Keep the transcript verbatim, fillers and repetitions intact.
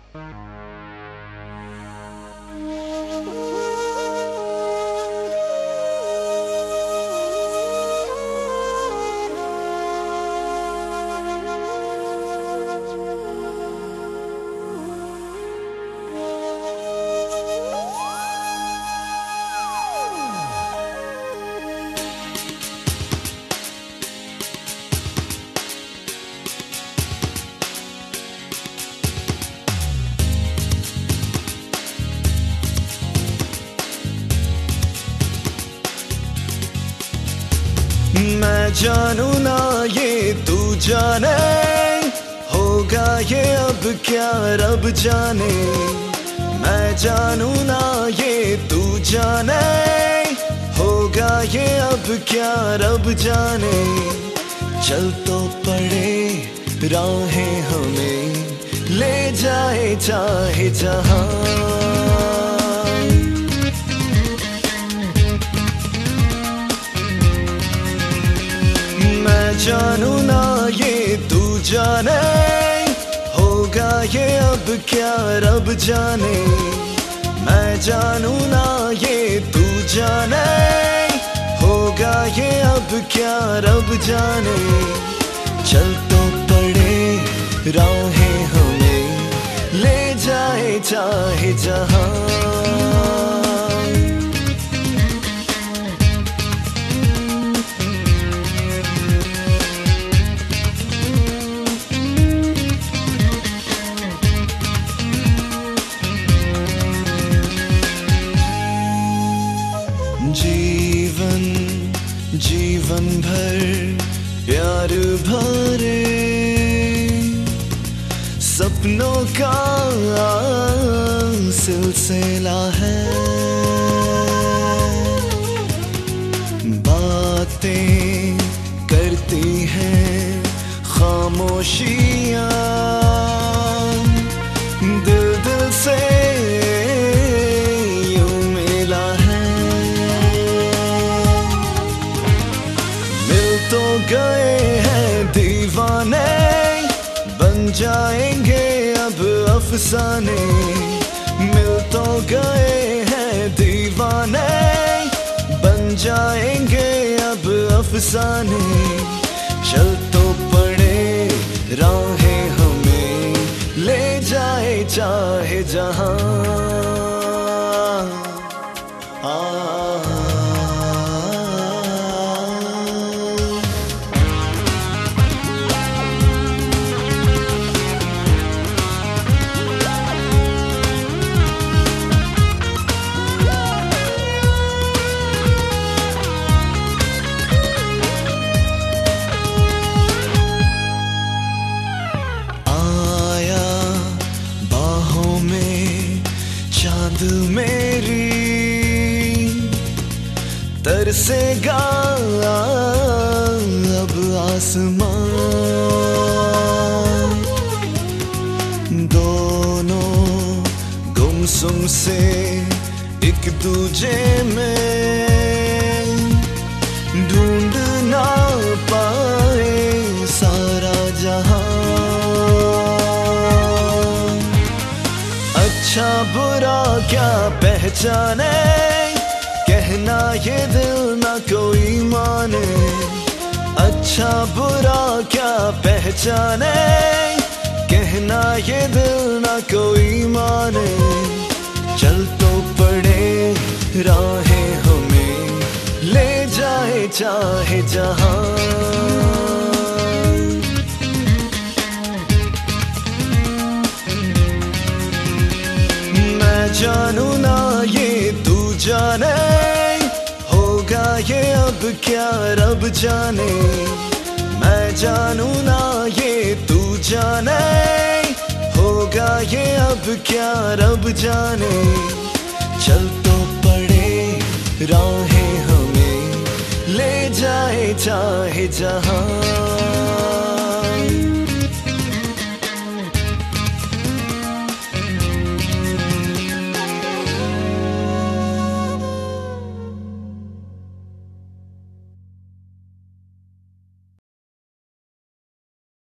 मैं जानू ना ये तू जाने, होगा ये अब क्या रब जाने। मैं जानू ना ये तू जाने, होगा ये अब क्या रब जाने। चल तो पड़े राहें हमें, ले जाए चाहे जहां। जानू ना ये तू जाने, होगा ये अब क्या रब जाने। मैं जानू ना ये तू जाने, होगा ये अब क्या रब जाने। चल तो पड़े राहें हमें, ले जाए चाहे जहां। जीवन जीवन भर प्यार भरे, सपनों का सिलसिला है। बातें करती हैं खामोशियां, दिल दिल से तो गए हैं दीवाने, बन जाएंगे अब अफसाने। मिल तो गए हैं दीवाने, बन जाएंगे अब अफसाने। चल तो पड़े राहें हमें, ले जाए चाहे जहां। आ चाँद मेरी तरसेगा अब आसमां। दोनों गुमसुम से एक दूजे में ढूंढ ना पाए सारा जहां। अच्छा बुरा क्या पहचाने, कहना ये दिल ना कोई माने। अच्छा बुरा क्या पहचाने, कहना ये दिल ना कोई माने। चल तो पड़े राहें हमें, ले जाए चाहे जहां। जानू ना ये तू जाने, होगा ये अब क्या रब जाने। मैं जानू ना ये तू जाने, होगा ये अब क्या रब जाने। चल तो पड़े राहें हमें, ले जाए चाहे जहां।